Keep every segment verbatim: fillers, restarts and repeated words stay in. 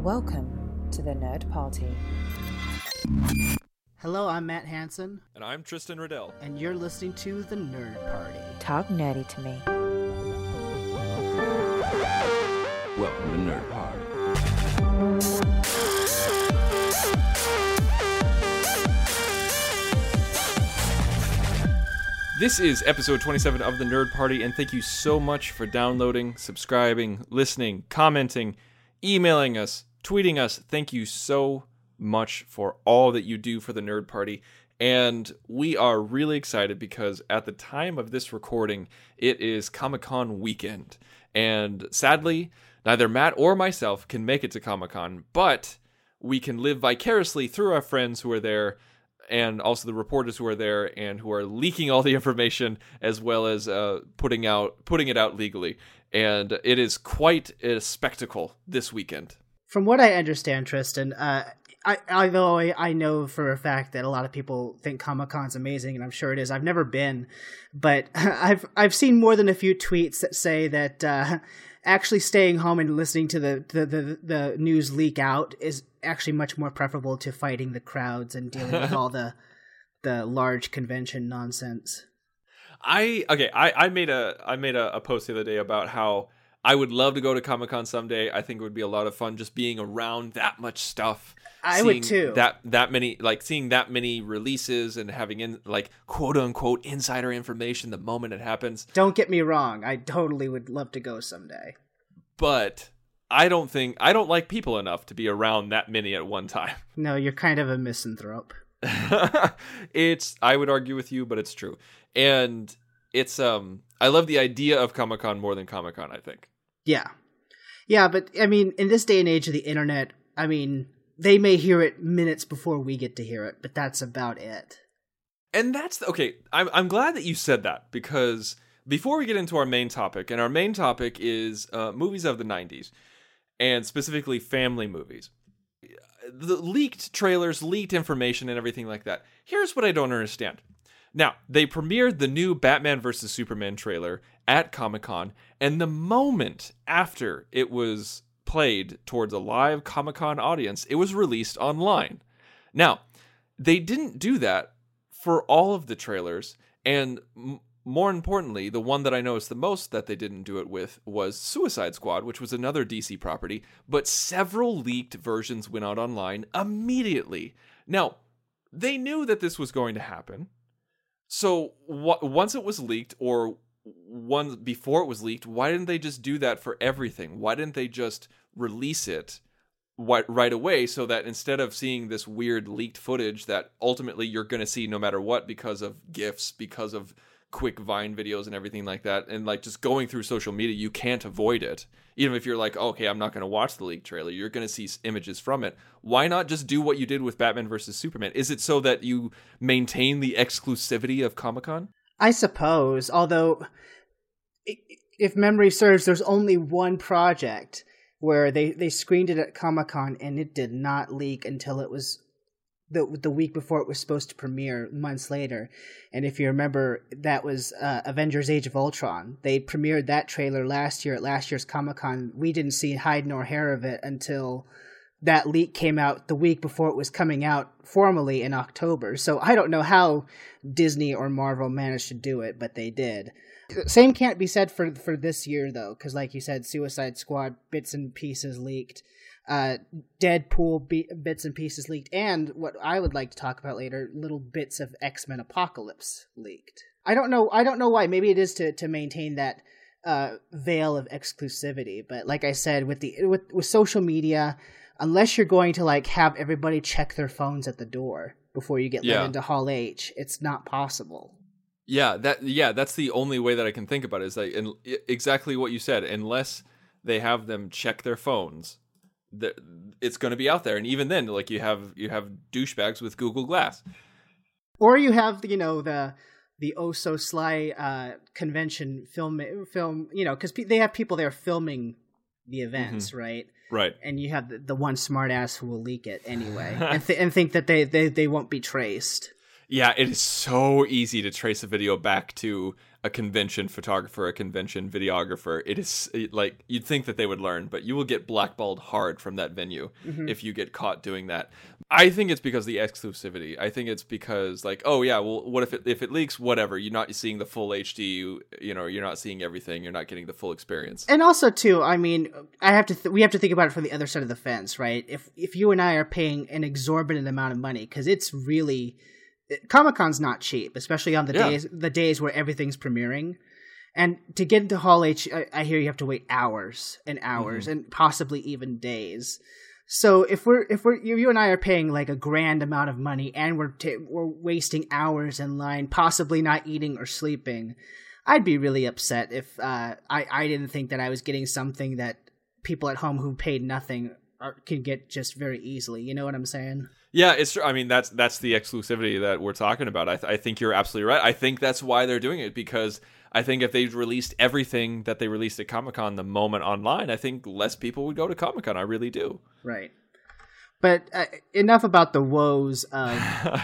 Welcome to the Nerd Party. Hello, I'm Matt Hansen. And I'm Tristan Riddell. And you're listening to The Nerd Party. Talk nerdy to me. Welcome to Nerd Party. This is episode twenty-seven of The Nerd Party, and thank you so much for downloading, subscribing, listening, commenting, emailing us, tweeting us. Thank you so much for all that you do for The Nerd Party. And we are really excited because at the time of this recording, it is Comic-Con weekend. And sadly, neither Matt or myself can make it to Comic-Con, but we can live vicariously through our friends who are there, and also the reporters who are there and who are leaking all the information, as well as uh, putting out putting it out legally. And it is quite a spectacle this weekend. From what I understand, Tristan, uh, I, although I, I know for a fact that a lot of people think Comic-Con's amazing, and I'm sure it is. I've never been, but I've I've seen more than a few tweets that say that uh, actually staying home and listening to the, the, the, the news leak out is actually much more preferable to fighting the crowds and dealing with all the the large convention nonsense. I okay, I, I made a I made a, a post the other day about how I would love to go to Comic-Con someday. I think it would be a lot of fun just being around that much stuff. I would too. That that many like seeing that many releases and having in like quote unquote insider information the moment it happens. Don't get me wrong, I totally would love to go someday. But I don't think I don't like people enough to be around that many at one time. No, you're kind of a misanthrope. It's I would argue with you, but it's true. And it's um I love the idea of Comic-Con more than Comic-Con, I think. Yeah. Yeah, but I mean, in this day and age of the internet, I mean, they may hear it minutes before we get to hear it, but that's about it. And that's okay, I'm I'm glad that you said that, because before we get into our main topic, and our main topic is uh, movies of the nineties, and specifically family movies. The leaked trailers, leaked information, and everything like that. Here's what I don't understand. Now, they premiered the new Batman versus Superman trailer at Comic-Con, and the moment after it was played towards a live Comic-Con audience, it was released online. Now, they didn't do that for all of the trailers, and m- more importantly, the one that I noticed the most that they didn't do it with was Suicide Squad, which was another D C property, but several leaked versions went out online immediately. Now, they knew that this was going to happen, so w- once it was leaked, or one before it was leaked, why didn't they just do that for everything? Why didn't they just release it right away, so that instead of seeing this weird leaked footage that ultimately you're going to see no matter what because of GIFs, because of quick Vine videos and everything like that, and like just going through social media, you can't avoid it. Even if you're like, oh, okay, I'm not going to watch the leaked trailer, you're going to see images from it. Why not just do what you did with Batman versus Superman? Is it so that you maintain the exclusivity of Comic-Con? I suppose, although if memory serves, there's only one project where they, they screened it at Comic-Con and it did not leak until it was the the week before it was supposed to premiere, months later. And if you remember, that was uh, Avengers Age of Ultron. They premiered that trailer last year at last year's Comic-Con. We didn't see hide nor hair of it until that leak came out the week before it was coming out formally in October. So I don't know how Disney or Marvel managed to do it, but they did. Same can't be said for, for this year, though, because like you said, Suicide Squad bits and pieces leaked. Uh, Deadpool b- bits and pieces leaked, and what I would like to talk about later, little bits of X-Men Apocalypse leaked. I don't know. I don't know why. Maybe it is to, to maintain that uh, veil of exclusivity. But like I said, with the with, with social media, unless you're going to like have everybody check their phones at the door before you get yeah. let into Hall H, it's not possible. Yeah, that yeah, that's the only way that I can think about it, is like and exactly what you said. Unless they have them check their phones, that it's going to be out there. And even then, like you have you have douchebags with Google Glass, or you have you know the the oh so sly uh, convention film film you know because pe- they have people there filming the events, mm-hmm. right? Right. And you have the, the one smartass who will leak it anyway and, th- and think that they, they, they won't be traced. Yeah, it is so easy to trace a video back to a convention photographer, a convention videographer. It is it, like, you'd think that they would learn, but you will get blackballed hard from that venue mm-hmm. if you get caught doing that. I think it's because of the exclusivity. I think it's because, like, oh yeah, well, what if it if it leaks? Whatever, you're not seeing the full H D. You, you know, you're not seeing everything. You're not getting the full experience. And also, too, I mean, I have to. Th- we have to think about it from the other side of the fence, right? If if you and I are paying an exorbitant amount of money, because it's really Comic-Con's not cheap, especially on the yeah. days the days where everything's premiering. And to get into Hall H, I, I hear you have to wait hours and hours mm-hmm. and possibly even days. So if we're if we're you and I are paying like a grand amount of money and we're t- we're wasting hours in line, possibly not eating or sleeping, I'd be really upset if uh, I I didn't think that I was getting something that people at home who paid nothing are, can get just very easily. You know what I'm saying? Yeah, it's true. I mean, that's that's the exclusivity that we're talking about. I, th- I think you're absolutely right. I think that's why they're doing it, because I think if they released everything that they released at Comic-Con the moment online, I think less people would go to Comic-Con. I really do. Right. But uh, enough about the woes of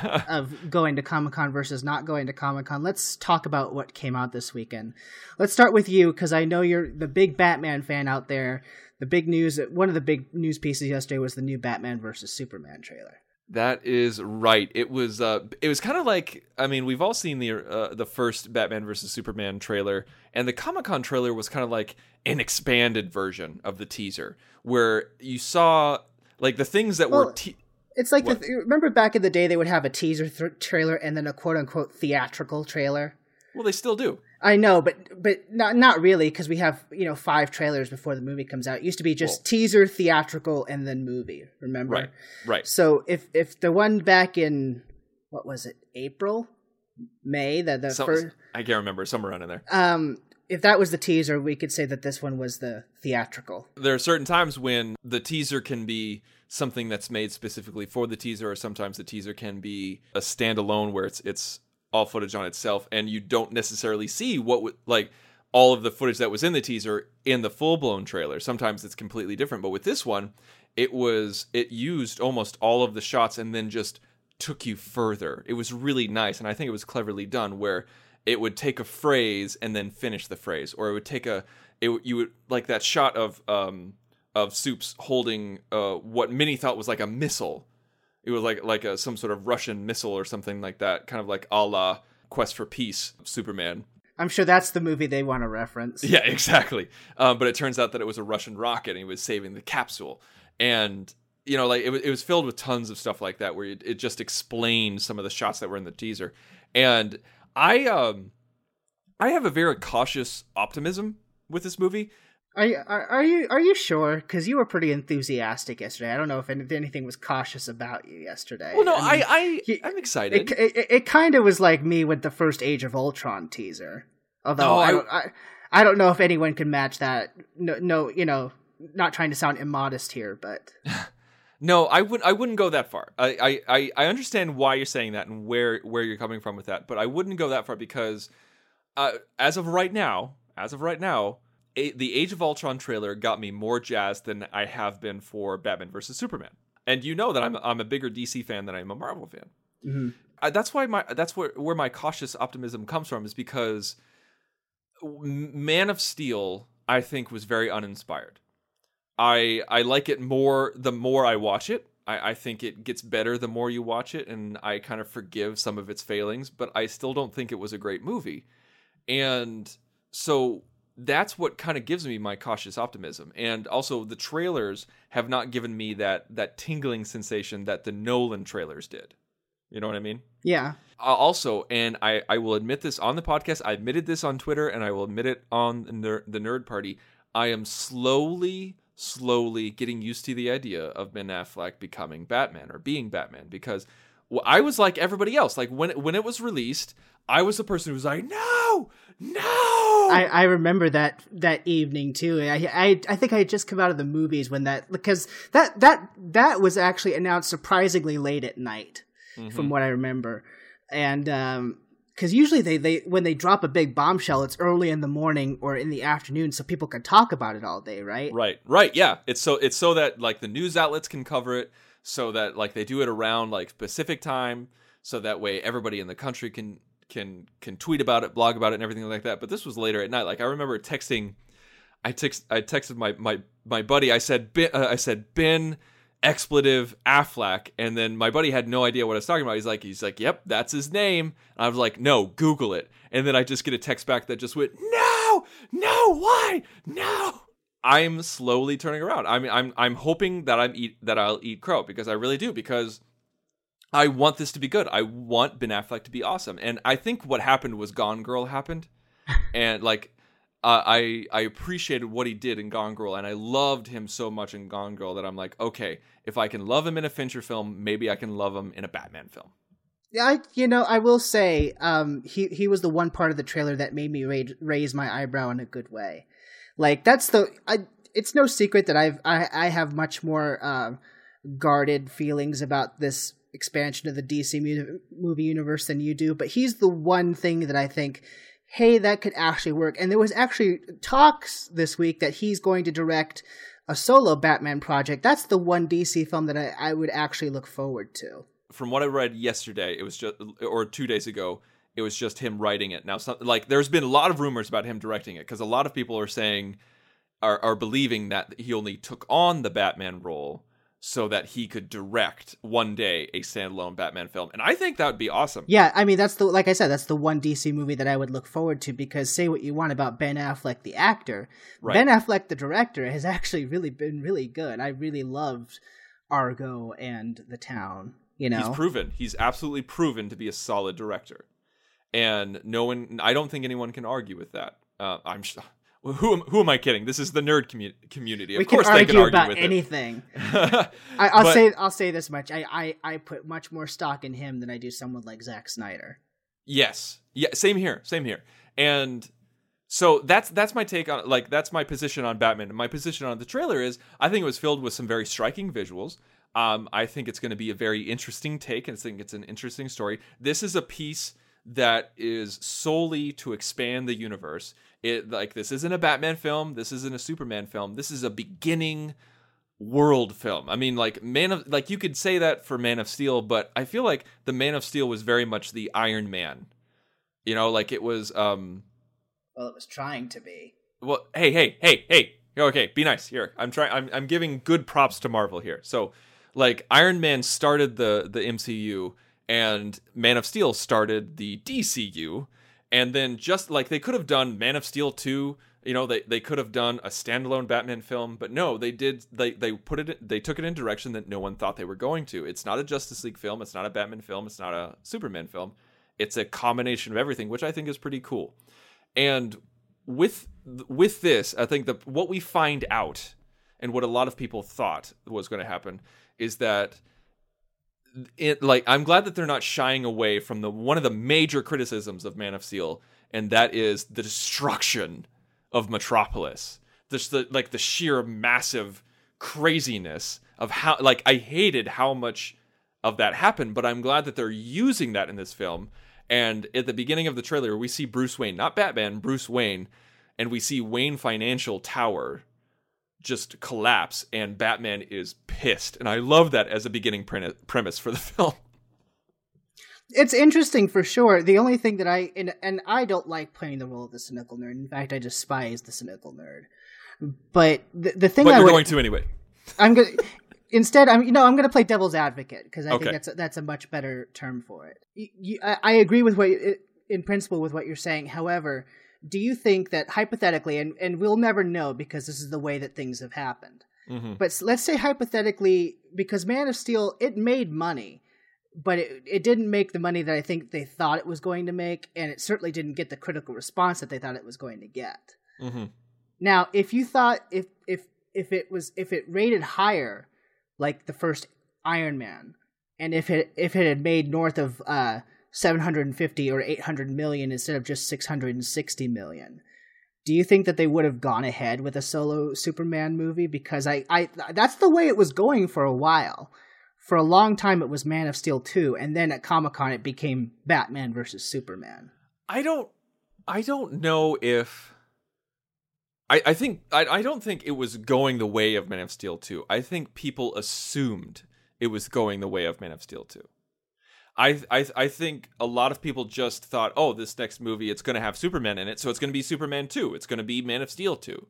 of going to Comic-Con versus not going to Comic-Con. Let's talk about what came out this weekend. Let's start with you, because I know you're the big Batman fan out there. The big news, one of the big news pieces yesterday was the new Batman versus Superman trailer. That is right. It was uh, it was kind of like, I mean, we've all seen the uh, the first Batman versus Superman trailer, and the Comic-Con trailer was kind of like an expanded version of the teaser, where you saw like the things that well, were. Te- it's like the th- remember back in the day they would have a teaser th- trailer and then a quote unquote theatrical trailer. Well, they still do. I know, but but not not really, because we have, you know, five trailers before the movie comes out. It used to be just well, teaser, theatrical, and then movie. Remember? Right. Right. So if if the one back in what was it, April, May, the the Some, first, I can't remember, somewhere around in there. Um, if that was the teaser, we could say that this one was the theatrical. There are certain times when the teaser can be something that's made specifically for the teaser, or sometimes the teaser can be a standalone where it's it's. all footage on itself, and you don't necessarily see what w- like all of the footage that was in the teaser in the full-blown trailer. Sometimes it's completely different, but with this one, it was it used almost all of the shots and then just took you further. It was really nice, and I think it was cleverly done, where it would take a phrase and then finish the phrase, or it would take a it you would like that shot of um of Soups holding uh what many thought was like a missile. It was like like a, some sort of Russian missile or something like that, kind of like a la Quest for Peace, Superman. I'm sure that's the movie they want to reference. Yeah, exactly. Um, but it turns out that it was a Russian rocket, and he was saving the capsule. And, you know, like it was, it was filled with tons of stuff like that, where it, it just explained some of the shots that were in the teaser. And I, um, I have a very cautious optimism with this movie. Are you, are, are you are you sure? Because you were pretty enthusiastic yesterday. I don't know if anything was cautious about you yesterday. Well, no, I, mean, I, I you, I'm excited. It, it, it kind of was like me with the first Age of Ultron teaser. Although no, I, I don't I, I don't know if anyone can match that. No, no, you know, not trying to sound immodest here, but no, I would I wouldn't go that far. I, I, I understand why you're saying that and where where you're coming from with that, but I wouldn't go that far because uh, as of right now, as of right now. A, the Age of Ultron trailer got me more jazzed than I have been for Batman versus Superman, and you know that I'm I'm a bigger D C fan than I'm a Marvel fan. Mm-hmm. Uh, that's why my that's where where my cautious optimism comes from, is because Man of Steel, I think, was very uninspired. I I like it more the more I watch it. I, I think it gets better the more you watch it, and I kind of forgive some of its failings, but I still don't think it was a great movie, and so. That's what kind of gives me my cautious optimism. And also the trailers have not given me that that tingling sensation that the Nolan trailers did. You know what I mean? Yeah. Uh, also, and I, I will admit this on the podcast, I admitted this on Twitter, and I will admit it on the Nerd, the Nerd Party, I am slowly, slowly getting used to the idea of Ben Affleck becoming Batman, or being Batman, because well, I was like everybody else. Like when, when it was released, I was the person who was like, no, no. I, I remember that that evening too. I, I I think I had just come out of the movies when that, because that that that was actually announced surprisingly late at night, mm-hmm. from what I remember, and um, because usually they, they when they drop a big bombshell, it's early in the morning or in the afternoon, so people can talk about it all day, right? Right, right, yeah. It's so it's so that like the news outlets can cover it, so that like they do it around like Pacific time. so that way everybody in the country can can can tweet about it, blog about it, and everything like that. But this was later at night. Like I remember texting, I text I texted my my my buddy. I said Ben, uh, I said Ben expletive Affleck, and then my buddy had no idea what I was talking about. He's like he's like, yep, that's his name. And I was like, no, Google it. And then I just get a text back that just went, no, no, why, no. I'm slowly turning around. I mean, I'm I'm hoping that I'm eat that I'll eat crow, because I really do, because I want this to be good. I want Ben Affleck to be awesome. And I think what happened was Gone Girl happened. And like uh, I I appreciated what he did in Gone Girl, and I loved him so much in Gone Girl that I'm like, okay, if I can love him in a Fincher film, maybe I can love him in a Batman film. Yeah, I, you know, I will say um, he, he was the one part of the trailer that made me raise, raise my eyebrow in a good way. Like, that's the... I, it's no secret that I've, I, I have much more uh, guarded feelings about this expansion of the D C mu- movie universe than you do, but he's the one thing that I think, hey, that could actually work. And there was actually talks this week that he's going to direct a solo Batman project. That's the one D C film that I, I would actually look forward to. From what I read yesterday, it was just, or two days ago, it was just him writing it. Now, some, like, there's been a lot of rumors about him directing it, because a lot of people are saying, are, are believing that he only took on the Batman role so that he could direct one day a standalone Batman film. And I think that would be awesome. Yeah, I mean, that's the, like I said, that's the one D C movie that I would look forward to, because say what you want about Ben Affleck, the actor, right. Ben Affleck, the director, has actually really been really good. I really loved Argo and The Town. You know? He's proven. He's absolutely proven to be a solid director. And no one, I don't think anyone can argue with that. Uh, I'm sure. Who am, who am I kidding? This is the nerd commu- community. Of we course can they argue can argue about with anything. it. I, I'll But, say I'll say this much. I, I, I put much more stock in him than I do someone like Zack Snyder. Yes. Yeah, same here. Same here. And so that's that's my take on, like, that's my position on Batman. And my position on the trailer is, I think it was filled with some very striking visuals. Um, I think it's going to be a very interesting take, and I think it's an interesting story. This is a piece that is solely to expand the universe. It, like, this isn't a Batman film. This isn't a Superman film. This is a beginning world film. I mean, like, Man of, like, you could say that for Man of Steel, but I feel like the Man of Steel was very much the Iron Man. You know, like, it was, um... Well, it was trying to be. Well, hey, hey, hey, hey. Okay, be nice. Here, I'm trying, I'm, I'm giving good props to Marvel here. So, like, Iron Man started the, the M C U, and Man of Steel started the D C U, and then just, like, they could have done Man of Steel two, you know, they, they could have done a standalone Batman film, but no, they did, they, they put it, they took it in a direction that no one thought they were going to. It's not a Justice League film, it's not a Batman film, it's not a Superman film, it's a combination of everything, which I think is pretty cool. And with, with this, I think the, what we find out, and what a lot of people thought was going to happen, is that it, like, I'm glad that they're not shying away from the one of the major criticisms of Man of Steel, and that is the destruction of Metropolis. Just the, like, the sheer massive craziness of how, like, I hated how much of that happened, but I'm glad that they're using that in this film. And at the beginning of the trailer, we see Bruce Wayne, not Batman, Bruce Wayne, and we see Wayne Financial Tower just collapse, and Batman is pissed. And I love that as a beginning pre- premise for the film. It's interesting for sure. The only thing that I and, and I don't like playing the role of the cynical nerd. In fact, I despise the cynical nerd. But the, the thing but I you're would, going to anyway. I'm going instead. I'm you know I'm going to play devil's advocate, because I Okay. think that's a, that's a much better term for it. You, you, I, I agree with what you, in principle with what you're saying. However, do you think that hypothetically, and, and we'll never know because this is the way that things have happened, Mm-hmm. but let's say hypothetically, because Man of Steel, it made money, but it, it didn't make the money that I think they thought it was going to make, and it certainly didn't get the critical response that they thought it was going to get. Mm-hmm. Now, if you thought, if if if it was, if it rated higher, like the first Iron Man, and if it if it had made north of uh, seven hundred fifty or eight hundred million instead of just six hundred sixty million, do you think that they would have gone ahead with a solo Superman movie? Because I, I that's the way it was going for a while. For a long time, it was Man of Steel two, and then at Comic-Con, it became Batman versus Superman. I don't, I don't know if, I, I think, I, I don't think it was going the way of Man of Steel two. I think people assumed it was going the way of Man of Steel two. I, I I think a lot of people just thought, oh, this next movie, it's going to have Superman in it, so it's going to be Superman two. It's going to be Man of Steel two.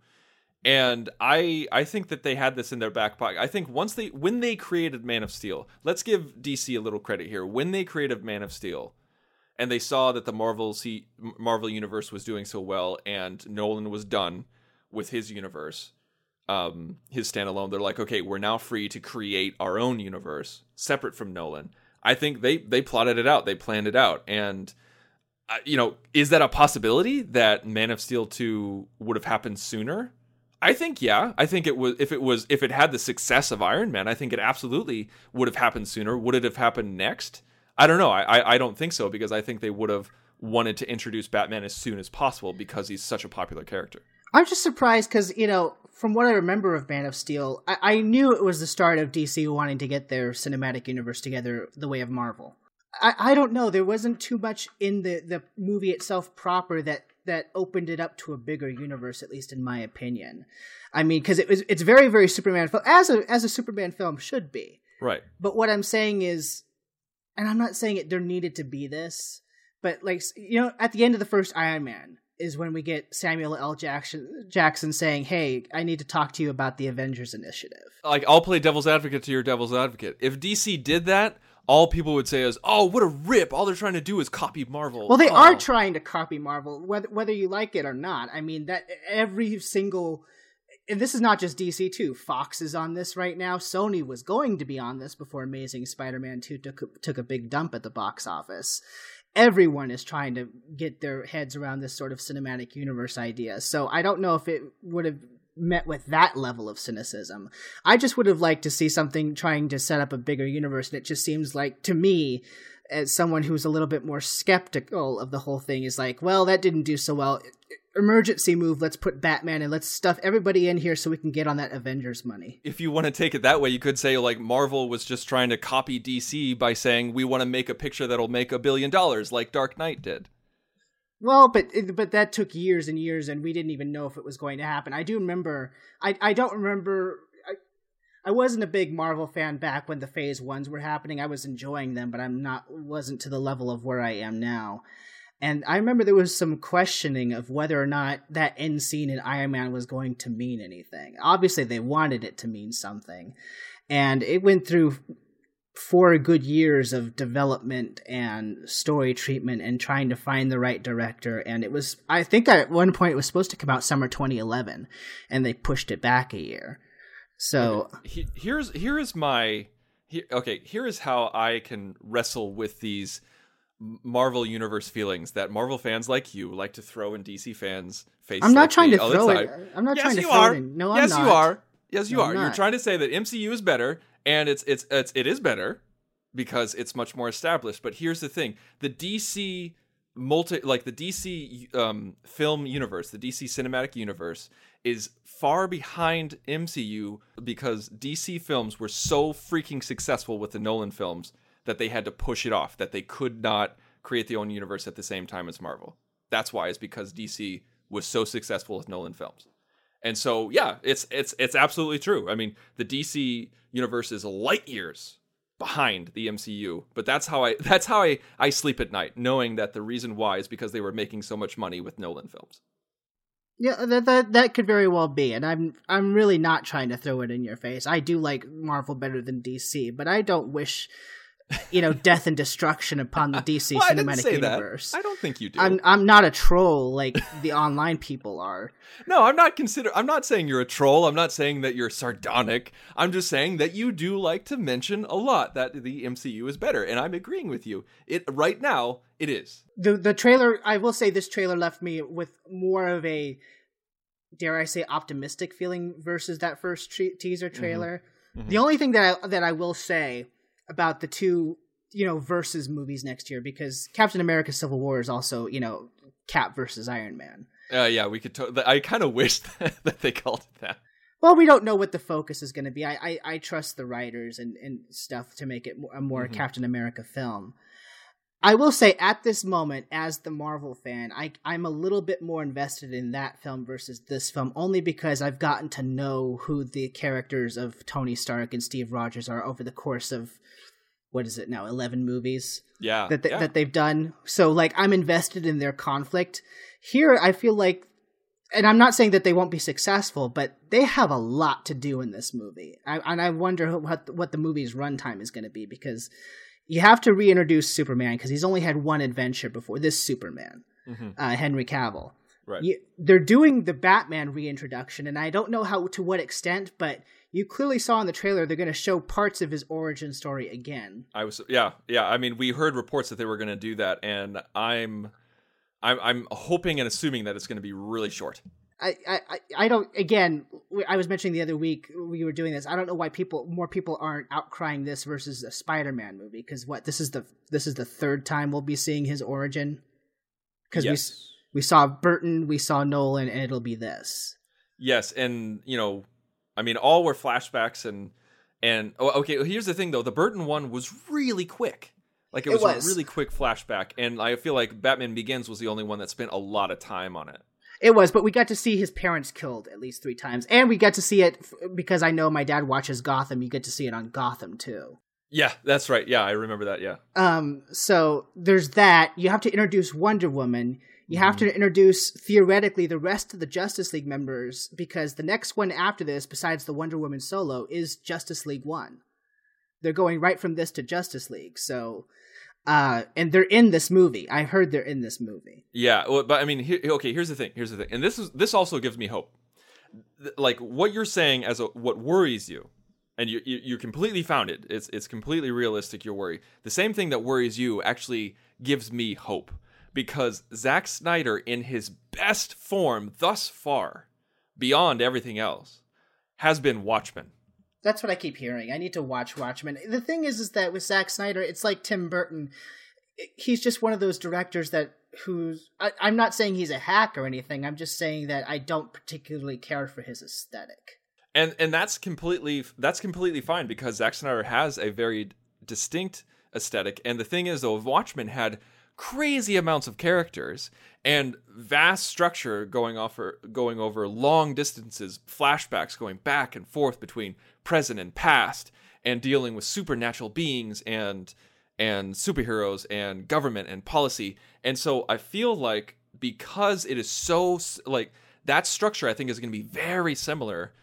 And I I think that they had this in their back pocket. I think once they when they created Man of Steel, let's give D C a little credit here. When they created Man of Steel, and they saw that the Marvel C, Marvel universe was doing so well, and Nolan was done with his universe, um, his standalone, they're like, okay, we're now free to create our own universe separate from Nolan. I think they they plotted it out, they planned it out, and uh, you know, is that a possibility that Man of Steel two would have happened sooner? I think yeah. I think it was if it was if it had the success of Iron Man, I think it absolutely would have happened sooner. Would it have happened next? I don't know. I I, I don't think so, because I think they would have wanted to introduce Batman as soon as possible because he's such a popular character. I'm just surprised because, you know, from what I remember of Man of Steel, I, I knew it was the start of D C wanting to get their cinematic universe together the way of Marvel. I, I don't know. There wasn't too much in the, the movie itself proper that, that opened it up to a bigger universe, at least in my opinion. I mean, because it was it's very, very Superman film, as a as a Superman film should be. Right. But what I'm saying is, and I'm not saying it there needed to be this, but like, you know, at the end of the first Iron Man is when we get Samuel L. Jackson, Jackson saying, hey, I need to talk to you about the Avengers Initiative. Like, I'll play devil's advocate to your devil's advocate. If D C did that, all people would say is, oh, what a rip. All they're trying to do is copy Marvel. Well, they oh. are trying to copy Marvel, whether whether you like it or not. I mean, that every single... And this is not just D C too. Fox is on this right now. Sony was going to be on this before Amazing Spider-Man two took, took a big dump at the box office. Everyone is trying to get their heads around this sort of cinematic universe idea. So I don't know if it would have met with that level of cynicism. I just would have liked to see something trying to set up a bigger universe. And it just seems like, to me, as someone who's a little bit more skeptical of the whole thing, is like, well, that didn't do so well. Emergency move, let's put Batman and let's stuff everybody in here so we can get on that Avengers money. If you want to take it that way, you could say, like, Marvel was just trying to copy D C by saying, we want to make a picture that'll make a billion dollars, like Dark Knight did. Well, but but that took years and years, and we didn't even know if it was going to happen. I do remember, I, I don't remember, I, I wasn't a big Marvel fan back when the Phase Ones were happening. I was enjoying them, but I'm not, wasn't to the level of where I am now. And I remember there was some questioning of whether or not that end scene in Iron Man was going to mean anything. Obviously, they wanted it to mean something. And it went through four good years of development and story treatment and trying to find the right director. And it was, I think at one point it was supposed to come out summer twenty eleven, and they pushed it back a year. So okay. here's here is my here, okay. Here is how I can wrestle with these Marvel Universe feelings that Marvel fans like you like to throw in D C fans' face. I'm not like trying to all throw the it. time. I'm not yes, trying to you throw are. it in. No, yes, I'm not. you are. Yes, you no, are. You're trying to say that M C U is better, and it's it's it's it is better because it's much more established. But here's the thing: the D C multi, like the D C um, film universe, the D C cinematic universe, is far behind M C U because D C films were so freaking successful with the Nolan films that they had to push it off. That they could not create their own universe at the same time as Marvel. That's why, is because D C was so successful with Nolan films. And so, yeah, it's it's it's absolutely true. I mean, the D C universe is light years behind the M C U, but that's how I that's how I, I sleep at night, knowing that the reason why is because they were making so much money with Nolan films. Yeah, that that that could very well be, and I'm I'm really not trying to throw it in your face. I do like Marvel better than D C, but I don't wish, you know, death and destruction upon the D C well, cinematic I didn't say universe. That. I don't think you do. I'm I'm not a troll like the online people are. No, I'm not consider. I'm not saying you're a troll. I'm not saying that you're sardonic. I'm just saying that you do like to mention a lot that the M C U is better, and I'm agreeing with you. It right now it is. The the trailer. I will say this trailer left me with more of a, dare I say, optimistic feeling versus that first tre- teaser trailer. Mm-hmm. Mm-hmm. The only thing that I, that I will say about the two, you know, versus movies next year, because Captain America Civil War is also, you know, Cap versus Iron Man. Uh, yeah, we could. To- I kind of wish that they called it that. Well, we don't know what the focus is going to be. I, I, I trust the writers and, and stuff to make it a more mm-hmm. Captain America film. I will say, at this moment, as the Marvel fan, I, I'm a little bit more invested in that film versus this film, only because I've gotten to know who the characters of Tony Stark and Steve Rogers are over the course of what is it now, eleven movies Yeah. that they, yeah. that they've done. So like I'm invested in their conflict. Here I feel like, and I'm not saying that they won't be successful, but they have a lot to do in this movie. I, and I wonder what what the movie's runtime is going to be, because you have to reintroduce Superman because he's only had one adventure before this Superman, mm-hmm. uh, Henry Cavill. Right. You, they're doing the Batman reintroduction, and I don't know how to what extent, but you clearly saw in the trailer they're going to show parts of his origin story again. I was yeah yeah. I mean, we heard reports that they were going to do that, and I'm I'm I'm hoping and assuming that it's going to be really short. I, I, I don't, again, I was mentioning the other week we were doing this. I don't know why people, more people aren't outcrying this versus a Spider-Man movie. Because what, this is the, this is the third time we'll be seeing his origin. Because yes. we, we saw Burton, we saw Nolan, and it'll be this. Yes. And, you know, I mean, all were flashbacks and, and, oh, okay, here's the thing though. The Burton one was really quick. Like it was, it was. a really quick flashback. And I feel like Batman Begins was the only one that spent a lot of time on it. It was, but we got to see his parents killed at least three times. And we got to see it, because I know my dad watches Gotham, you get to see it on Gotham too. Yeah, that's right. Yeah, I remember that, yeah. Um, so there's that. You have to introduce Wonder Woman. You have mm-hmm. to introduce, theoretically, the rest of the Justice League members, because the next one after this, besides the Wonder Woman solo, is Justice League one. They're going right from this to Justice League, so... Uh, and they're in this movie. I heard they're in this movie. Yeah, well, but I mean, here, okay. Here's the thing. Here's the thing, and this is this also gives me hope. Like what you're saying as a, what worries you, and you, you you completely found it. It's it's completely realistic. Your worry. The same thing that worries you actually gives me hope, because Zack Snyder, in his best form thus far, beyond everything else, has been Watchmen. That's what I keep hearing. I need to watch Watchmen. The thing is, is that with Zack Snyder, it's like Tim Burton. He's just one of those directors that who's... I, I'm not saying he's a hack or anything. I'm just saying that I don't particularly care for his aesthetic. And and that's completely that's completely fine, because Zack Snyder has a very distinct aesthetic. And the thing is, though, Watchmen had crazy amounts of characters and vast structure going over going over long distances, flashbacks going back and forth between present and past, and dealing with supernatural beings and and superheroes and government and policy. And so I feel like, because it is so like that structure, I think is going to be very similar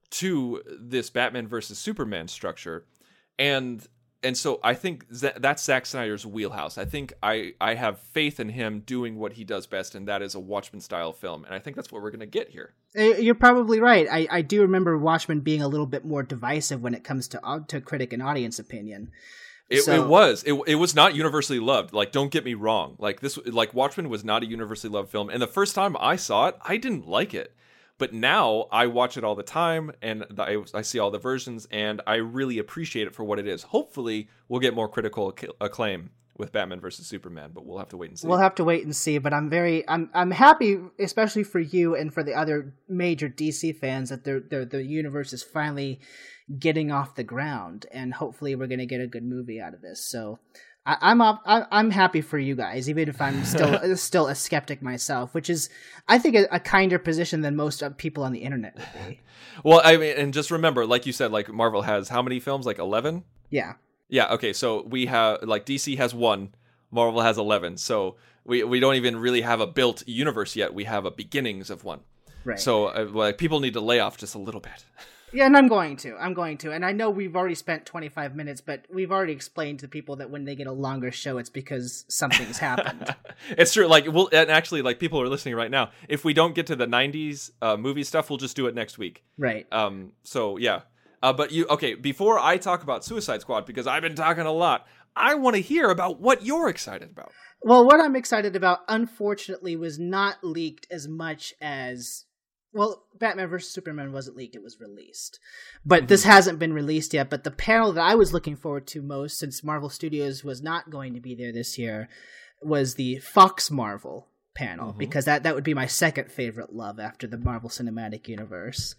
to this Batman versus Superman structure. And And so I think that's Zack Snyder's wheelhouse. I think I, I have faith in him doing what he does best, and that is a Watchmen-style film. And I think that's what we're going to get here. You're probably right. I, I do remember Watchmen being a little bit more divisive when it comes to to critic and audience opinion. It, so, it was. It, it was not universally loved. Like, don't get me wrong. Like this, like Watchmen was not a universally loved film. And the first time I saw it, I didn't like it. But now I watch it all the time, and I, I see all the versions, and I really appreciate it for what it is. Hopefully, we'll get more critical acclaim with Batman versus Superman, but we'll have to wait and see. We'll have to wait and see. But I'm very, I'm, I'm happy, especially for you and for the other major D C fans, that they're, they're, the universe is finally getting off the ground, and hopefully, we're going to get a good movie out of this. So. I'm up, I'm happy for you guys, even if I'm still still a skeptic myself, which is, I think, a, a kinder position than most people on the internet would be. Well, I mean, and just remember, like you said, like Marvel has how many films? Like eleven? Yeah. Yeah. Okay. So we have, like, D C has one, Marvel has eleven. So we we don't even really have a built universe yet. We have a beginnings of one. Right. So uh, like people need to lay off just a little bit. Yeah, and I'm going to. I'm going to. And I know we've already spent twenty-five minutes, but we've already explained to people that when they get a longer show, it's because something's happened. It's true. Like, we'll, and actually, like, people are listening right now. If we don't get to the nineties uh, movie stuff, we'll just do it next week. Right. Um. So, yeah. Uh, but you, okay, before I talk about Suicide Squad, because I've been talking a lot, I want to hear about what you're excited about. Well, what I'm excited about, unfortunately, was not leaked as much as... Well, Batman versus Superman wasn't leaked, it was released. But mm-hmm. this hasn't been released yet. But the panel that I was looking forward to most, since Marvel Studios was not going to be there this year, was the Fox Marvel panel. Mm-hmm. Because that, that would be my second favorite love after the Marvel Cinematic Universe.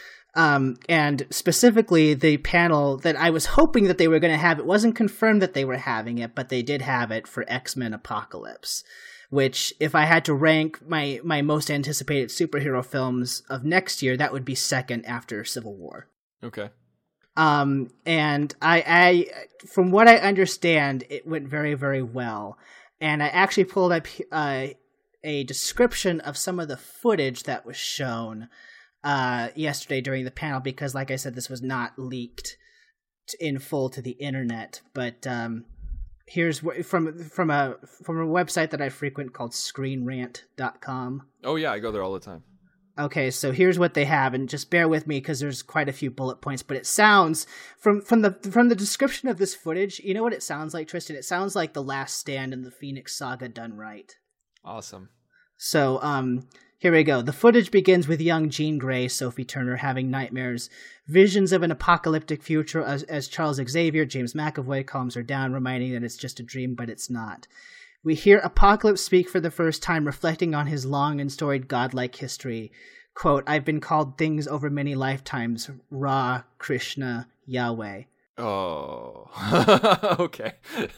Um, and specifically, the panel that I was hoping that they were going to have, it wasn't confirmed that they were having it, but they did have it for X-Men Apocalypse. Which, if I had to rank my, my most anticipated superhero films of next year, that would be second after Civil War. Okay. Um, and I, I, from what I understand, it went very, very well. And I actually pulled up uh, a description of some of the footage that was shown uh, yesterday during the panel, because, like I said, this was not leaked in full to the internet. But um, here's wh- from from a from a website that I frequent called screen rant dot com. Oh yeah, I go there all the time. Okay, so here's what they have, and just bear with me because there's quite a few bullet points. But it sounds from from the from the description of this footage, you know what it sounds like, Tristan? It sounds like The Last Stand in the Phoenix Saga done right. Awesome. So, um, here we go. The footage begins with young Jean Grey, Sophie Turner, having nightmares, visions of an apocalyptic future as, as Charles Xavier, James McAvoy, calms her down, reminding that it's just a dream, but it's not. We hear Apocalypse speak for the first time, reflecting on his long and storied godlike history. Quote, I've been called things over many lifetimes, Ra, Krishna, Yahweh. Oh, okay.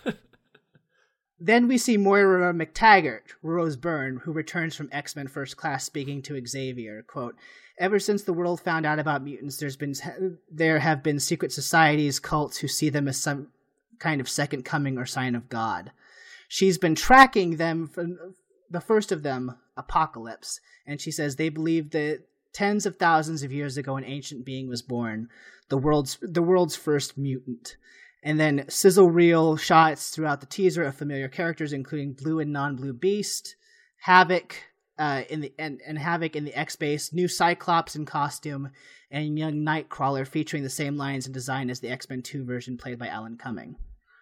Then we see Moira McTaggart, Rose Byrne, who returns from X-Men First Class, speaking to Xavier. Quote, ever since the world found out about mutants, there's been there have been secret societies, cults who see them as some kind of second coming or sign of God. She's been tracking them from the first of them, Apocalypse, and she says they believe that tens of thousands of years ago an ancient being was born, the world's the world's first mutant. And then sizzle reel shots throughout the teaser of familiar characters, including Blue and Non-Blue Beast, Havoc uh, in the and, and Havoc in the X-Base, new Cyclops in costume, and young Nightcrawler featuring the same lines and design as the X-Men two version played by Alan Cumming.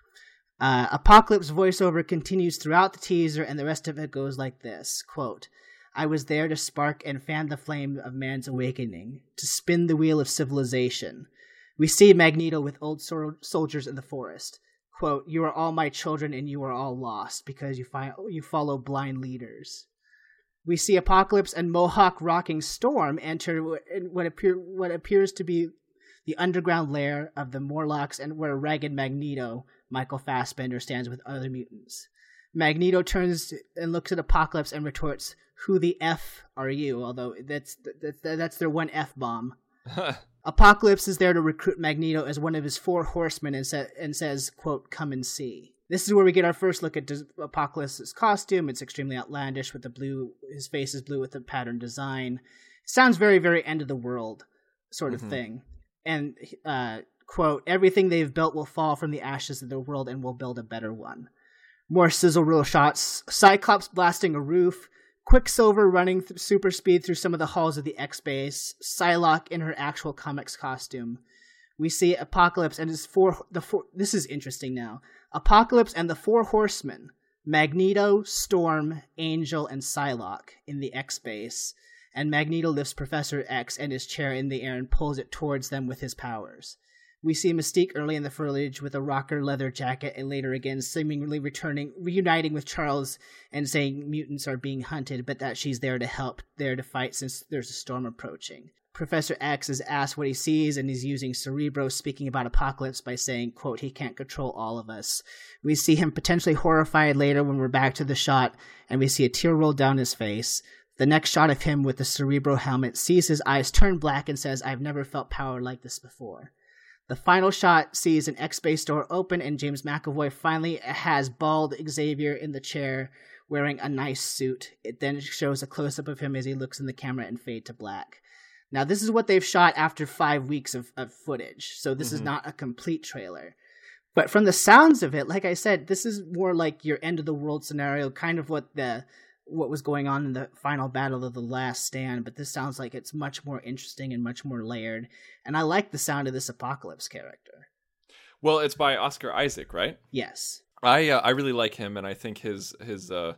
Uh, Apocalypse voiceover continues throughout the teaser, and the rest of it goes like this, quote, I was there to spark and fan the flame of man's awakening, to spin the wheel of civilization. We see Magneto with old so- soldiers in the forest. Quote, you are all my children and you are all lost because you, fi- you follow blind leaders. We see Apocalypse and Mohawk rocking Storm enter what, appear- what appears to be the underground lair of the Morlocks, and where ragged Magneto, Michael Fassbender, stands with other mutants. Magneto turns and looks at Apocalypse and retorts, who the F are you? Although that's that's, that's their one F-bomb. Apocalypse is there to recruit Magneto as one of his four horsemen and, sa- and says, quote, come and see. This is where we get our first look at Des- Apocalypse's costume. It's extremely outlandish with the blue, his face is blue with a pattern design. It sounds very, very end of the world sort of mm-hmm. thing. And, uh, quote, everything they've built will fall from the ashes of the world and we'll build a better one. More sizzle reel shots. Cyclops blasting a roof. Quicksilver running th- super speed through some of the halls of the X-Base. Psylocke in her actual comics costume. We see Apocalypse and his four... the four. This is interesting now. Apocalypse and the Four Horsemen. Magneto, Storm, Angel, and Psylocke in the X-Base. And Magneto lifts Professor X and his chair in the air and pulls it towards them with his powers. We see Mystique early in the footage with a rocker leather jacket, and later again seemingly returning, reuniting with Charles and saying mutants are being hunted, but that she's there to help, there to fight since there's a storm approaching. Professor X is asked what he sees, and he's using Cerebro speaking about Apocalypse by saying, quote, he can't control all of us. We see him potentially horrified later when we're back to the shot, and we see a tear roll down his face. The next shot of him with the Cerebro helmet sees his eyes turn black and says, I've never felt power like this before. The final shot sees an X-Base door open and James McAvoy finally has bald Xavier in the chair wearing a nice suit. It then shows a close-up of him as he looks in the camera and fade to black. Now, this is what they've shot after five weeks of, of footage, so this mm-hmm. is not a complete trailer. But from the sounds of it, like I said, this is more like your end-of-the-world scenario, kind of what the what was going on in the final battle of The Last Stand, but this sounds like it's much more interesting and much more layered, and I like the sound of this Apocalypse character. Well, it's by Oscar Isaac, right? Yes. I uh, I really like him, and I think his his uh,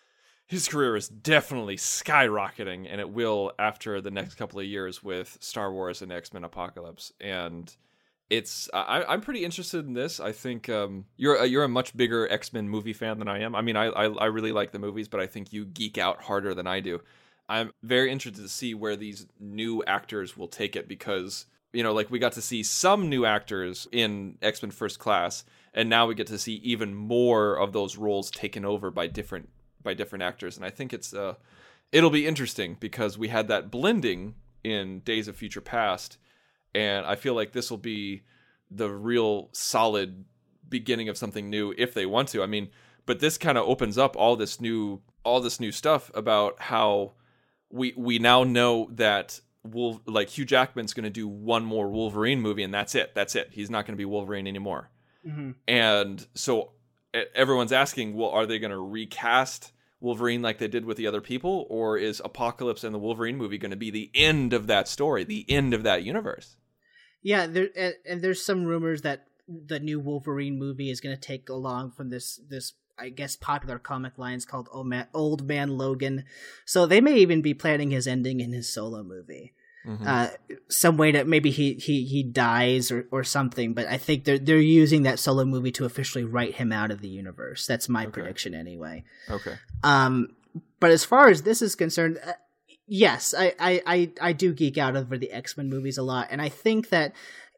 his career is definitely skyrocketing, and it will after the next couple of years with Star Wars and X-Men Apocalypse. And it's I, I'm pretty interested in this. I think um, you're a, you're a much bigger X-Men movie fan than I am. I mean, I, I I really like the movies, but I think you geek out harder than I do. I'm very interested to see where these new actors will take it, because, you know, like we got to see some new actors in X-Men First Class, and now we get to see even more of those roles taken over by different by different actors. And I think it's uh it'll be interesting because we had that blending in Days of Future Past. And I feel like this will be the real solid beginning of something new if they want to. I mean, but this kind of opens up all this new all this new stuff about how we we now know that Wolf, like Hugh Jackman's going to do one more Wolverine movie, and that's it. That's it. He's not going to be Wolverine anymore. Mm-hmm. And so everyone's asking, well, are they going to recast Wolverine like they did with the other people, or is Apocalypse and the Wolverine movie going to be the end of that story, the end of that universe? Yeah, there and, and there's some rumors that the new Wolverine movie is going to take along from this this I guess popular comic lines called Old Man, Old Man Logan. So they may even be planning his ending in his solo movie. Mm-hmm. Uh, some way that maybe he, he, he dies or, or something, but I think they're they're using that solo movie to officially write him out of the universe. That's my okay. prediction anyway. Okay. Um, but as far as this is concerned, uh, yes, I, I, I, I do geek out over the X-Men movies a lot, and I think that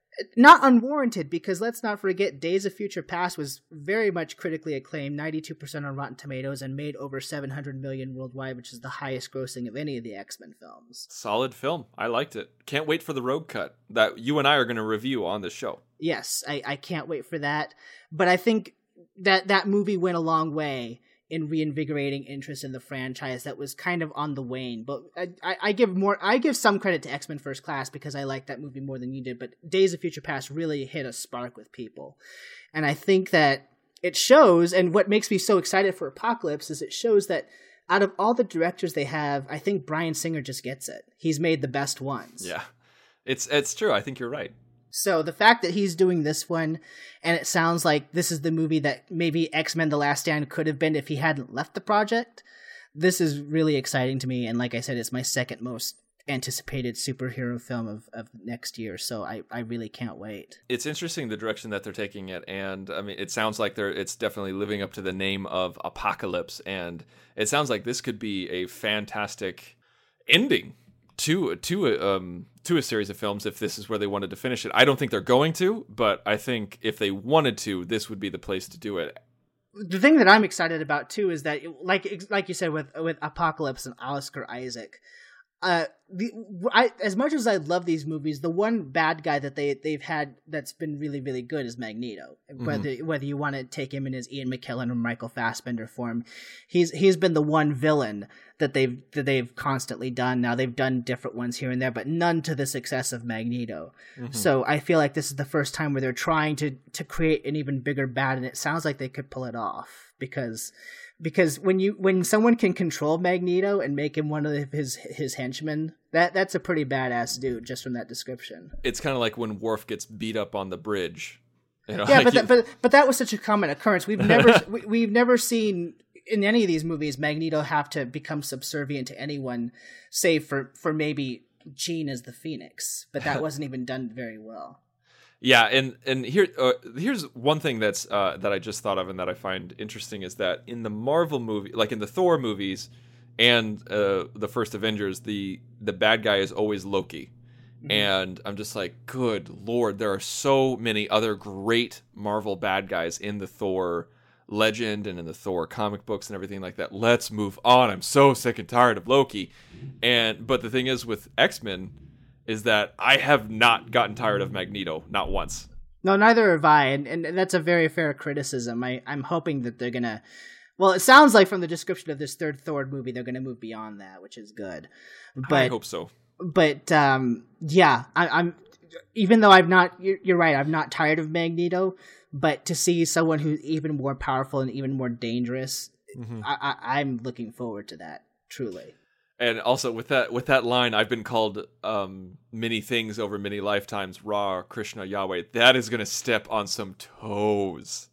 not unwarranted, because let's not forget Days of Future Past was very much critically acclaimed, ninety-two percent on Rotten Tomatoes, and made over seven hundred million worldwide, which is the highest grossing of any of the X-Men films. Solid film. I liked it. Can't wait for the road cut that you and I are going to review on this show. Yes, I, I can't wait for that. But I think that that movie went a long way in reinvigorating interest in the franchise that was kind of on the wane. But I, I, I give more, I give some credit to X-Men First Class because I like that movie more than you did. But Days of Future Past really hit a spark with people, and I think that it shows. And what makes me so excited for Apocalypse is it shows that out of all the directors they have, I think Bryan Singer just gets it. He's made the best ones. Yeah, it's it's true. I think you're right. So the fact that he's doing this one, and it sounds like this is the movie that maybe X-Men The Last Stand could have been if he hadn't left the project, this is really exciting to me. And like I said, it's my second most anticipated superhero film of, of next year. So I, I really can't wait. It's interesting the direction that they're taking it. And I mean, it sounds like they're it's definitely living up to the name of Apocalypse. And it sounds like this could be a fantastic ending to to um to a series of films if this is where they wanted to finish it. I don't think they're going to, but I think if they wanted to, this would be the place to do it. The thing that I'm excited about too is that, like like you said with with Apocalypse and Oscar Isaac, uh, the I as much as I love these movies, the one bad guy that they they've had that's been really really good is Magneto. Mm-hmm. Whether whether you want to take him in his Ian McKellen or Michael Fassbender form, he's he's been the one villain that they've that they've constantly done. Now they've done different ones here and there, but none to the success of Magneto. Mm-hmm. So I feel like this is the first time where they're trying to to create an even bigger bad, and it sounds like they could pull it off because. Because when you when someone can control Magneto and make him one of his his henchmen, that that's a pretty badass dude just from that description. It's kind of like when Worf gets beat up on the bridge. You know, yeah, like but, you... that, but but that was such a common occurrence. We've never we, we've never seen in any of these movies Magneto have to become subservient to anyone, save for for maybe Jean as the Phoenix. But that wasn't even done very well. Yeah, and and here uh, here's one thing that's uh, that I just thought of and that I find interesting is that in the Marvel movie, like in the Thor movies and uh, the first Avengers, the the bad guy is always Loki, mm-hmm. and I'm just like, good lord, there are so many other great Marvel bad guys in the Thor legend and in the Thor comic books and everything like that. Let's move on. I'm so sick and tired of Loki, and but the thing is with X-Men. Is that I have not gotten tired of Magneto, not once. No, neither have I, and, and that's a very fair criticism. I, I'm hoping that they're going to... Well, it sounds like from the description of this third Thor movie, they're going to move beyond that, which is good. But, I hope so. But, um, yeah, I, I'm... Even though I've not... You're, you're right, I'm not tired of Magneto, but to see someone who's even more powerful and even more dangerous, mm-hmm. I, I, I'm looking forward to that, truly. And also with that with that line, I've been called um, many things over many lifetimes. Ra, Krishna, Yahweh. That is going to step on some toes.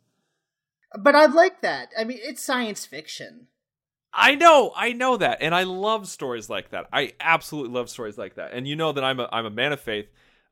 But I'd like that. I mean, it's science fiction. I know, I know that, and I love stories like that. I absolutely love stories like that. And you know that I'm a I'm a man of faith.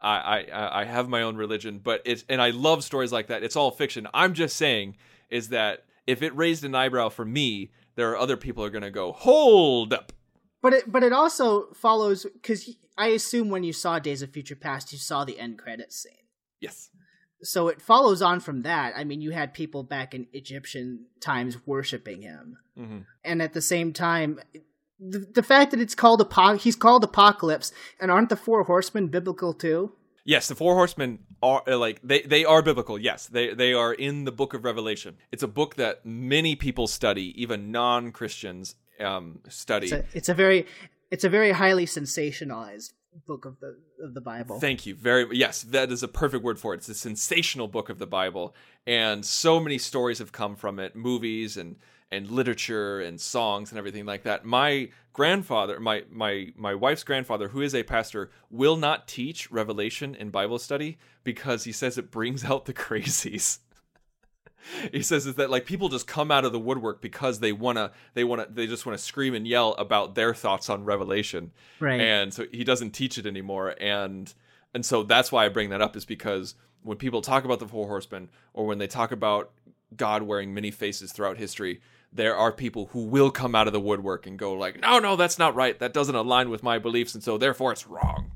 I I, I have my own religion, but it's and I love stories like that. It's all fiction. I'm just saying is that if it raised an eyebrow for me, there are other people who are going to go, hold up. But it, but it also follows, because I assume when you saw Days of Future Past, you saw the end credits scene. Yes. So it follows on from that. I mean, you had people back in Egyptian times worshiping him. Mm-hmm. And at the same time, the, the fact that it's called Apo- he's called Apocalypse, and aren't the four horsemen biblical too? Yes, the Four Horsemen are uh, like they, they are biblical. Yes, they they are in the Book of Revelation. It's a book that many people study, even non-Christians um, study. It's a, it's a very it's a very highly sensationalized book of the of the Bible. Thank you. Very yes, that is a perfect word for it. It's a sensational book of the Bible, and so many stories have come from it, movies and and literature and songs and everything like that. My grandfather, my my my wife's grandfather, who is a pastor, will not teach Revelation in Bible study because he says it brings out the crazies. He says is that like people just come out of the woodwork because they wanna they wanna they just wanna scream and yell about their thoughts on Revelation. Right. And so he doesn't teach it anymore. And and so that's why I bring that up, is because when people talk about the Four Horsemen, or when they talk about God wearing many faces throughout history, there are people who will come out of the woodwork and go like, no, no, that's not right. That doesn't align with my beliefs, and so therefore it's wrong.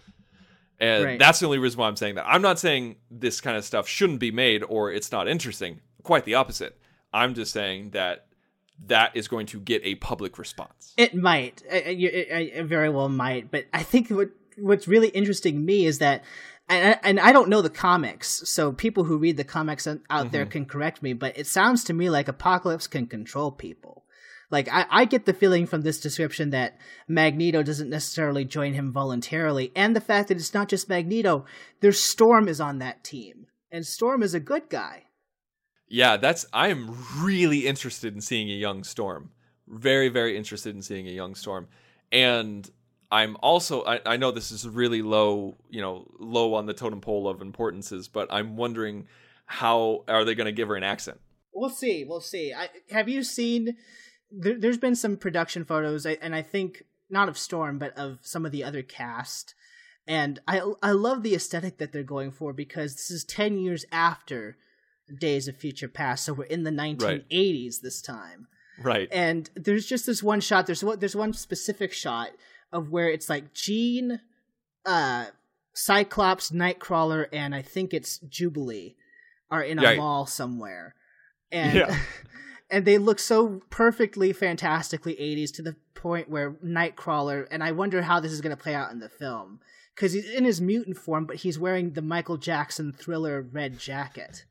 And Right. that's the only reason why I'm saying that. I'm not saying this kind of stuff shouldn't be made or it's not interesting. Quite the opposite. I'm just saying that that is going to get a public response. It might. It, it, it very well might. But I think what what's really interesting to me is that, and, and I don't know the comics, so people who read the comics out mm-hmm. there can correct me, but it sounds to me like Apocalypse can control people. Like, I, I get the feeling from this description that Magneto doesn't necessarily join him voluntarily, and the fact that it's not just Magneto, there's Storm is on that team, and Storm is a good guy. Yeah, that's. I am really interested in seeing a young Storm. Very, very interested in seeing a young Storm. And I'm also, I, I know this is really low, you know, low on the totem pole of importances, but I'm wondering how are they going to give her an accent? We'll see. We'll see. I, have you seen, there, there's been some production photos, and I think not of Storm, but of some of the other cast. And I, I love the aesthetic that they're going for, because this is ten years after Days of Future Past. So we're in the nineteen eighties right. this time. Right. And there's just this one shot. There's one, there's one specific shot of where it's like Jean, uh, Cyclops, Nightcrawler, and I think it's Jubilee are in a yeah. mall somewhere. And yeah. and they look so perfectly, fantastically eighties, to the point where Nightcrawler, and I wonder how this is going to play out in the film, because he's in his mutant form, but he's wearing the Michael Jackson Thriller red jacket.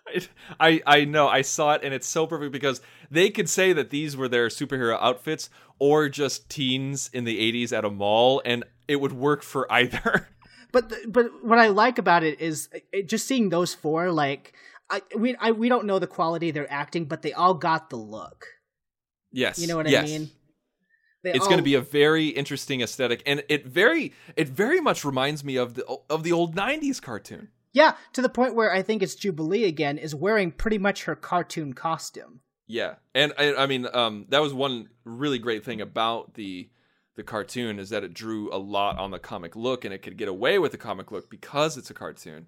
I, I know, I saw it, and it's so perfect because they could say that these were their superhero outfits or just teens in the eighties at a mall, and it would work for either. But the, but what I like about it is it, just seeing those four, like, I we I, we don't know the quality of their acting, but they all got the look. Yes. You know what yes. I mean? They it's all... going to be a very interesting aesthetic, and it very it very much reminds me of the of the old nineties cartoon. Yeah, to the point where I think it's Jubilee again is wearing pretty much her cartoon costume. Yeah, and I, I mean, um, that was one really great thing about the the cartoon, is that it drew a lot on the comic look, and it could get away with the comic look because it's a cartoon.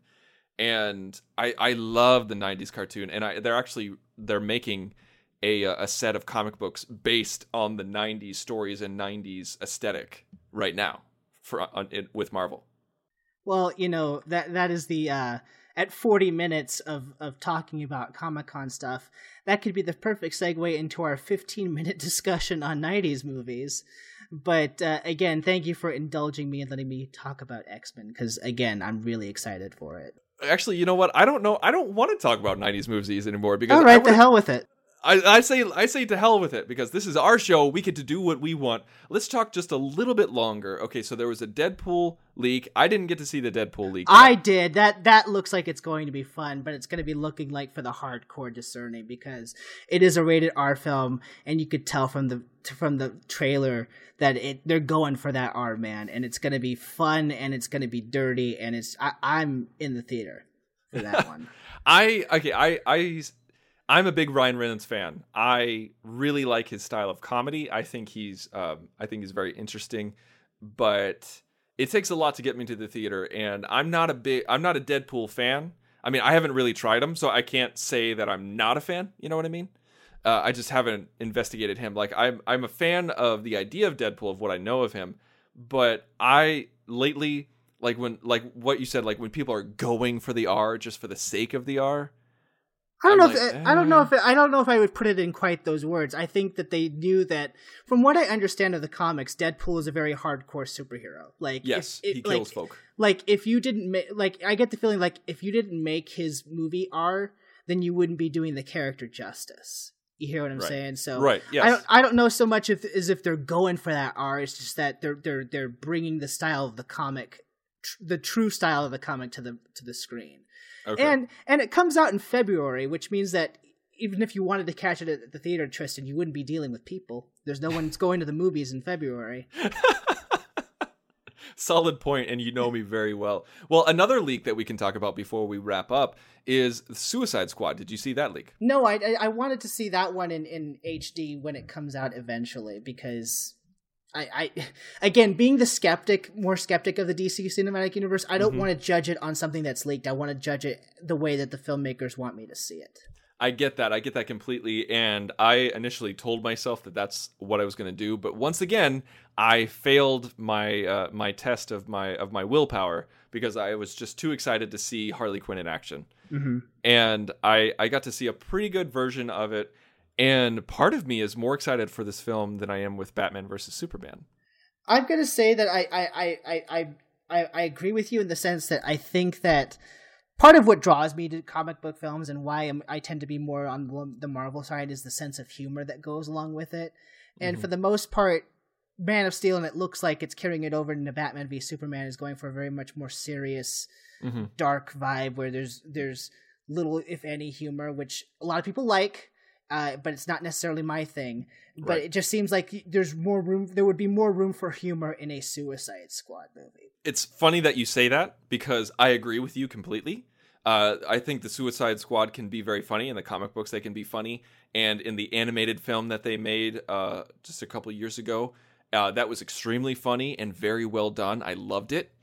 And I I love the nineties cartoon, and I they're actually they're making a a set of comic books based on the nineties stories and nineties aesthetic right now for on, it, with Marvel. Well, you know, that that is the, uh, at forty minutes of, of talking about Comic-Con stuff, that could be the perfect segue into our fifteen-minute discussion on nineties movies. But, uh, again, thank you for indulging me and letting me talk about X-Men, because, again, I'm really excited for it. Actually, you know what? I don't know. I don't want to talk about nineties movies anymore, because all right, the hell with it. I, I say I say to hell with it, because this is our show. We get to do what we want. Let's talk just a little bit longer. Okay, so there was a Deadpool leak. I didn't get to see the Deadpool leak. I did. That that looks like it's going to be fun, but it's going to be looking like for the hardcore discerning, because it is a rated R film, and you could tell from the from the trailer that it they're going for that R, man, and it's going to be fun, and it's going to be dirty, and it's I, I'm in the theater for that one. I okay. I I. I'm a big Ryan Reynolds fan. I really like his style of comedy. I think he's, um, I think he's very interesting, but it takes a lot to get me to the theater. And I'm not a big, I'm not a Deadpool fan. I mean, I haven't really tried him, so I can't say that I'm not a fan. You know what I mean? Uh, I just haven't investigated him. Like I'm, I'm a fan of the idea of Deadpool, of what I know of him. But I lately, like when, like what you said, like when people are going for the R just for the sake of the R. I don't I'm know like, if it, I don't know eh. if it, I don't know if I would put it in quite those words. I think that they knew that, from what I understand of the comics, Deadpool is a very hardcore superhero. Like, Yes, if, it, he kills like, folk. Like, if you didn't make, like, I get the feeling like if you didn't make his movie R, then you wouldn't be doing the character justice. You hear what I'm Right. saying? So, Right, yes. I don't, I don't know so much if as if they're going for that R. It's just that they're they're they're bringing the style of the comic, tr- the true style of the comic to the to the screen. Okay. And and it comes out in February, which means that even if you wanted to catch it at the theater, Tristan, you wouldn't be dealing with people. There's no one's going to the movies in February. Solid point, and you know me very well. Well, another leak that we can talk about before we wrap up is Suicide Squad. Did you see that leak? No, I I, I wanted to see that one in, in H D when it comes out eventually, because I, I again, being the skeptic, more skeptic of the D C Cinematic Universe, I don't Mhm. want to judge it on something that's leaked. I want to judge it the way that the filmmakers want me to see it. I get that. I get that completely. And I initially told myself that that's what I was going to do. But once again, I failed my uh, my test of my of my willpower because I was just too excited to see Harley Quinn in action. Mm-hmm. And I, I got to see a pretty good version of it. And part of me is more excited for this film than I am with Batman versus Superman. I'm gonna say that I I, I, I, I I agree with you in the sense that I think that part of what draws me to comic book films and why I'm, I tend to be more on the Marvel side is the sense of humor that goes along with it. And Mhm. for the most part, Man of Steel, and it looks like it's carrying it over into Batman v Superman, is going for a very much more serious, Mm-hmm. dark vibe where there's there's little, if any, humor, which a lot of people like. Uh, but it's not necessarily my thing. But Right. it just seems like there's more room. There would be more room for humor in a Suicide Squad movie. It's funny that you say that because I agree with you completely. Uh, I think the Suicide Squad can be very funny. In the comic books, they can be funny. And in the animated film that they made uh, just a couple years ago, uh, that was extremely funny and very well done. I loved it.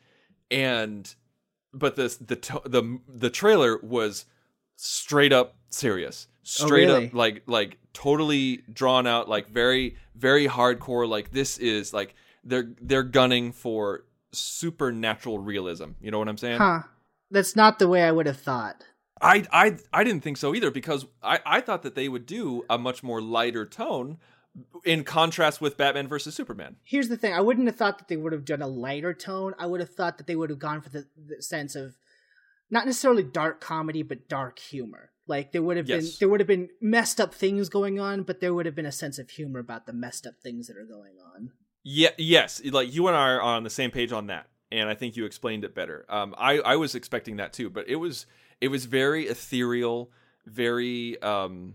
And but the the to- the the trailer was straight up serious, straight really? up like like totally drawn out, like very very hardcore. Like this is like they're they're gunning for supernatural realism. You know what I'm saying? Huh. That's not the way I would have thought. I, I, I didn't think so either because I, I thought that they would do a much more lighter tone in contrast with Batman versus Superman. Here's the thing. I wouldn't have thought that they would have done a lighter tone. I would have thought that they would have gone for the, the sense of not necessarily dark comedy, but dark humor. Like there would have Yes. been there would have been messed up things going on, but there would have been a sense of humor about the messed up things that are going on. Yeah, yes, like you and I are on the same page on that, and I think you explained it better. Um, I, I was expecting that too, but it was it was very ethereal, very um,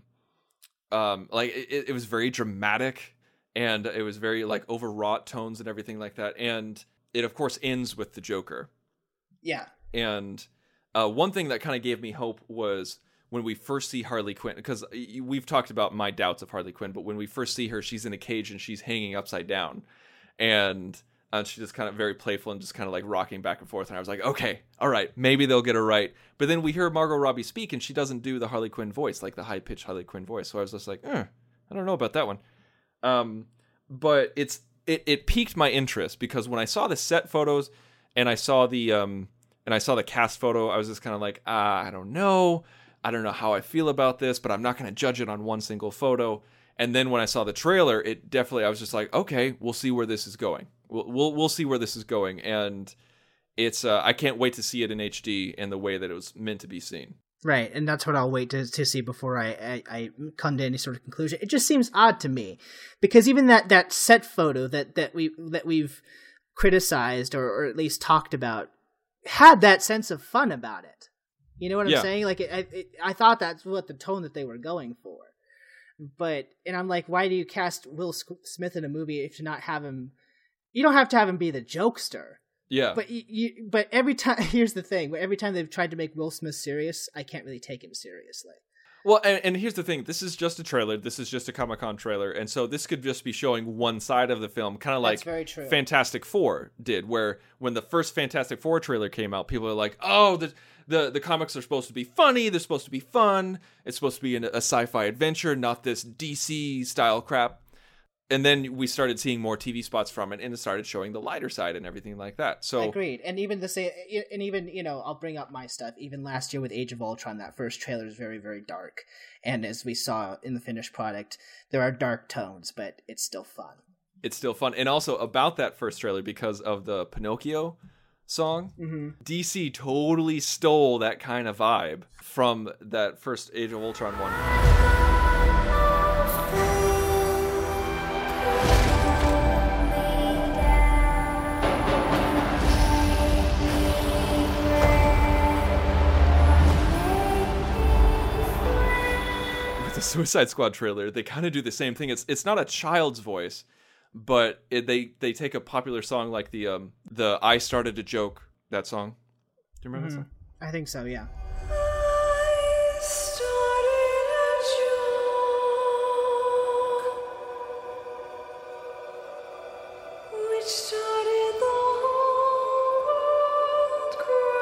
um, like it, it was very dramatic, and it was very like overwrought tones and everything like that. And it of course ends with the Joker. Yeah. And uh, one thing that kind of gave me hope was when we first see Harley Quinn, because we've talked about my doubts of Harley Quinn, but when we first see her, she's in a cage and she's hanging upside down. And uh, she's just kind of very playful and just kind of like rocking back and forth. And I was like, okay, all right, maybe they'll get her right. But then we hear Margot Robbie speak and she doesn't do the Harley Quinn voice, like the high-pitched Harley Quinn voice. So I was just like, eh, I don't know about that one. Um, but it's it, it piqued my interest because when I saw the set photos and I saw the... Um, And I saw the cast photo, I was just kind of like, ah, I don't know. I don't know how I feel about this, but I'm not going to judge it on one single photo. And then when I saw the trailer, it definitely, I was just like, okay, we'll see where this is going. We'll we'll, we'll see where this is going. And it's, uh, I can't wait to see it in H D in the way that it was meant to be seen. Right, and that's what I'll wait to to see before I, I, I come to any sort of conclusion. It just seems odd to me because even that, that set photo that, that we that we've criticized or, or at least talked about had that sense of fun about it. You know what I'm Yeah. saying? Like, it, it, I thought that's what the tone that they were going for. But, and I'm like, why do you cast Will Smith in a movie if you not have him? You don't have to have him be the jokester. Yeah. But you, you, but every time, here's the thing: but every time they've tried to make Will Smith serious, I can't really take him seriously. Well, and, and here's the thing. This is just a trailer. This is just a Comic-Con trailer. And so this could just be showing one side of the film, kind of like That's very true. Fantastic Four did, where when the first Fantastic Four trailer came out, people are like, oh, the, the, the comics are supposed to be funny. They're supposed to be fun. It's supposed to be an, a sci-fi adventure, not this D C-style crap. And then we started seeing more T V spots from it, and it started showing the lighter side and everything like that. So agreed. And even the same, and even you know, I'll bring up my stuff. Even last year with Age of Ultron, that first trailer is very, very dark. And as we saw in the finished product, there are dark tones, but it's still fun. It's still fun. And also about that first trailer, because of the Pinocchio song, mm-hmm. D C totally stole that kind of vibe from that first Age of Ultron one. With the Suicide Squad trailer, they kind of do the same thing. It's it's not a child's voice, but it, they they take a popular song like the um the I Started a Joke, that song. Do you remember Mm-hmm. that song? I think so, yeah. I started a joke which started the whole world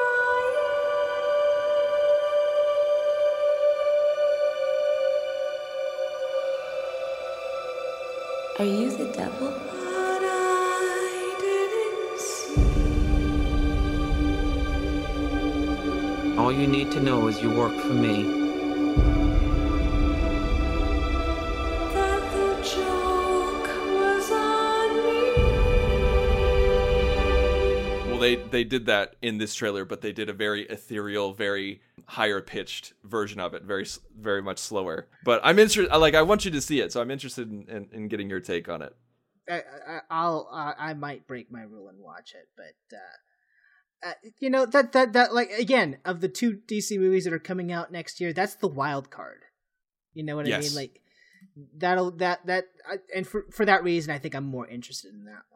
crying. Are you the devil? But I didn't see. All you need to know is you work for me. That the joke was on me. Well, they they did that in this trailer, but they did a very ethereal, very higher pitched version of it, very very much slower. But I'm interested. Like, I want you to see it, so I'm interested in, in, in getting your take on it. I, I, I'll uh, I might break my rule and watch it, but uh, uh, you know that that that like again of the two D C movies that are coming out next year, that's the wild card. You know what I Yes. mean? Like that'll that that I, and for for that reason, I think I'm more interested in that one.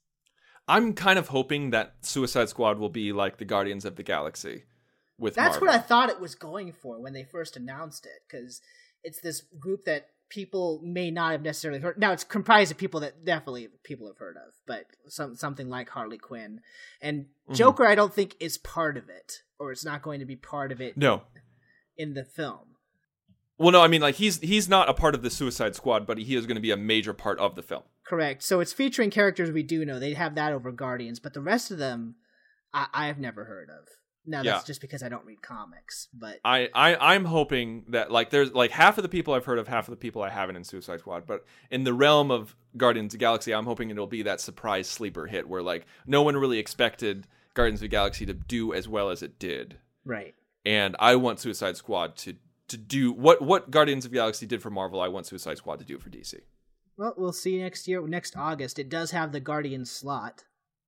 I'm kind of hoping that Suicide Squad will be like the Guardians of the Galaxy with That's Marvel. what I thought it was going for when they first announced it, because it's this group that people may not have necessarily heard. Now, it's comprised of people that definitely people have heard of, but some something like Harley Quinn. And Mm-hmm. Joker, I don't think, is part of it, or it's not going to be part of it No. in the film. Well, no, I mean, like, he's he's not a part of the Suicide Squad, but he is going to be a major part of the film. Correct. So it's featuring characters we do know. They have that over Guardians, but the rest of them, I, I have never heard of. Now, that's Yeah. just because I don't read comics, but I, I, I'm hoping that, like, there's, like, half of the people I've heard of, half of the people I haven't in Suicide Squad, but in the realm of Guardians of the Galaxy, I'm hoping it'll be that surprise sleeper hit where, like, no one really expected Guardians of the Galaxy to do as well as it did. right. And I want Suicide Squad to, to do what, what Guardians of the Galaxy did for Marvel, I want Suicide Squad to do for D C. Well, we'll see next year, next August. It does have the Guardians slot,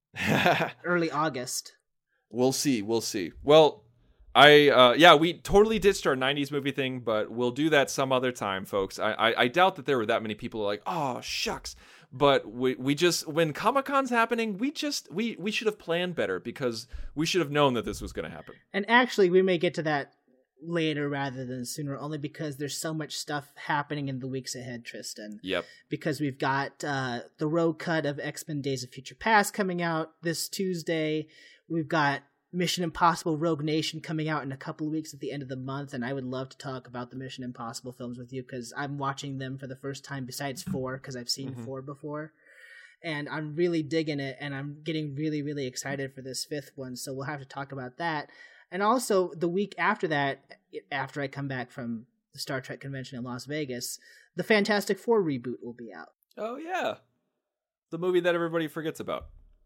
early August. We'll see. We'll see. Well, I uh, yeah, we totally ditched our nineties movie thing, but we'll do that some other time, folks. I I, I doubt that there were that many people like, oh shucks. But we we just when Comic-Con's happening, we just we we should have planned better because we should have known that this was going to happen. And actually, we may get to that later rather than sooner, only because there's so much stuff happening in the weeks ahead, Tristan. Yep. Because we've got uh, the road cut of X-Men Days of Future Past coming out this Tuesday. We've got Mission Impossible Rogue Nation coming out in a couple of weeks at the end of the month, and I would love to talk about the Mission Impossible films with you because I'm watching them for the first time besides four, because I've seen Mhm. four before. And I'm really digging it, and I'm getting really, really excited for this fifth one, so we'll have to talk about that. And also, the week after that, after I come back from the Star Trek convention in Las Vegas, the Fantastic Four reboot will be out. Oh yeah, the movie that everybody forgets about.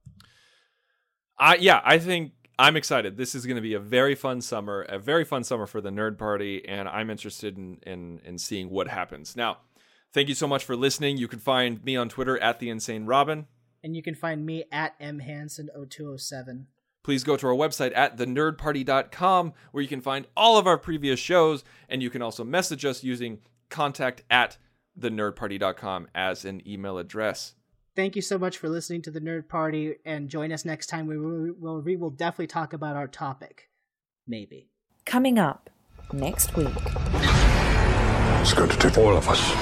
I yeah, I think I'm excited. This is going to be a very fun summer, a very fun summer for the Nerd Party, and I'm interested in in in seeing what happens. Now, thank you so much for listening. You can find me on Twitter at the Insane Robin. And you can find me at M Hansen oh two oh seven. Please go to our website at the nerd party dot com where you can find all of our previous shows, and you can also message us using contact at the nerd party dot com as an email address. Thank you so much for listening to the Nerd Party, and join us next time. We will, we'll, we will definitely talk about our topic. Maybe. Coming up next week. It's going to take all of us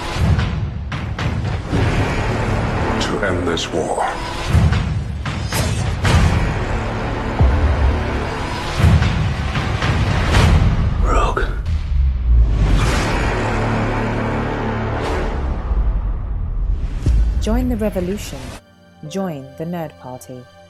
to end this war. Rogue. Join the revolution. Join the Nerd Party.